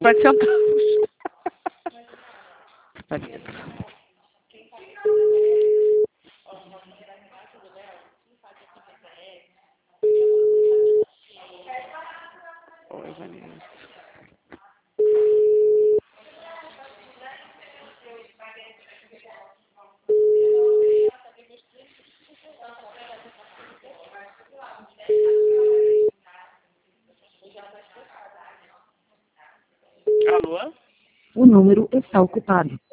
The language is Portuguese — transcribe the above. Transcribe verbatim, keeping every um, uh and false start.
Vai sentar. Vanessa. Oi, Vanessa. Alô? O número está ocupado.